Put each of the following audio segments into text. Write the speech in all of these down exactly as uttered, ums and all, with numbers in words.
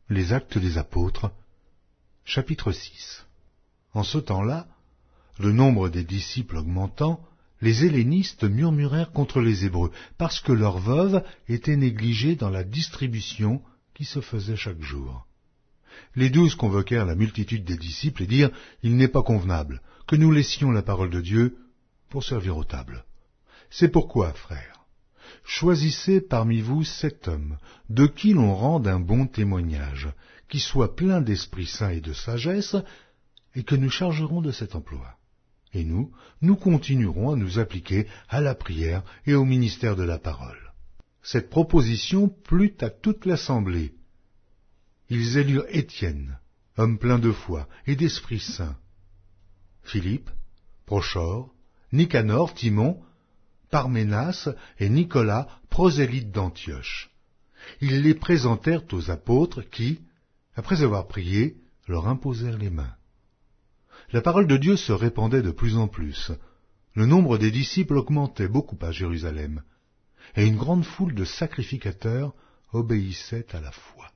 Les Actes des Apôtres, chapitre six. En ce temps-là, le nombre des disciples augmentant, les hellénistes murmurèrent contre les Hébreux, parce que leurs veuves étaient négligées dans la distribution qui se faisait chaque jour. Les douze convoquèrent la multitude des disciples et dirent « Il n'est pas convenable que nous laissions la parole de Dieu pour servir aux tables. C'est pourquoi, frères, choisissez parmi vous sept hommes, de qui l'on rende un bon témoignage, qui soient pleins d'Esprit Saint et de sagesse, et que nous chargerons de cet emploi. Et nous, nous continuerons à nous appliquer à la prière et au ministère de la parole. » Cette proposition plut à toute l'assemblée. Ils élurent Étienne, homme plein de foi et d'Esprit Saint, Philippe, Prochore, Nicanor, Timon, Parménas et Nicolas, prosélytes d'Antioche. Ils les présentèrent aux apôtres qui, après avoir prié, leur imposèrent les mains. La parole de Dieu se répandait de plus en plus. Le nombre des disciples augmentait beaucoup à Jérusalem, et une grande foule de sacrificateurs obéissait à la foi.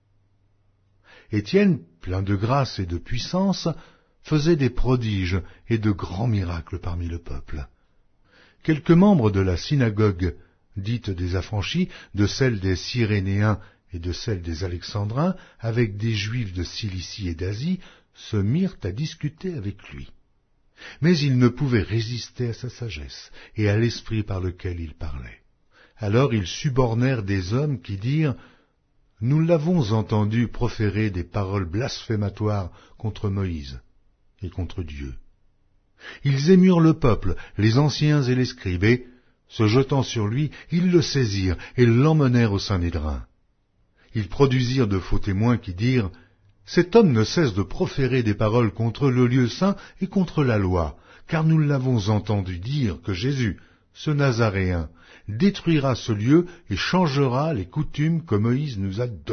Étienne, plein de grâce et de puissance, faisait des prodiges et de grands miracles parmi le peuple. Quelques membres de la synagogue, dite des affranchis, de celle des Cyrénéens et de celle des Alexandrins, avec des Juifs de Cilicie et d'Asie, se mirent à discuter avec lui. Mais ils ne pouvaient résister à sa sagesse et à l'esprit par lequel il parlait. Alors ils subornèrent des hommes qui dirent « Nous l'avons entendu proférer des paroles blasphématoires contre Moïse et contre Dieu. » Ils émurent le peuple, les anciens et les scribes, et, se jetant sur lui, ils le saisirent et l'emmenèrent au Sanhédrin. Ils produisirent de faux témoins qui dirent « Cet homme ne cesse de proférer des paroles contre le lieu saint et contre la loi, car nous l'avons entendu dire que Jésus, ce Nazaréen, détruira ce lieu et changera les coutumes que Moïse nous a données. »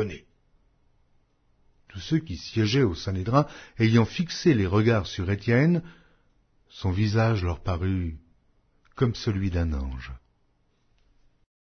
Tous ceux qui siégeaient au Sanhédrin, ayant fixé les regards sur Étienne, son visage leur parut comme celui d'un ange.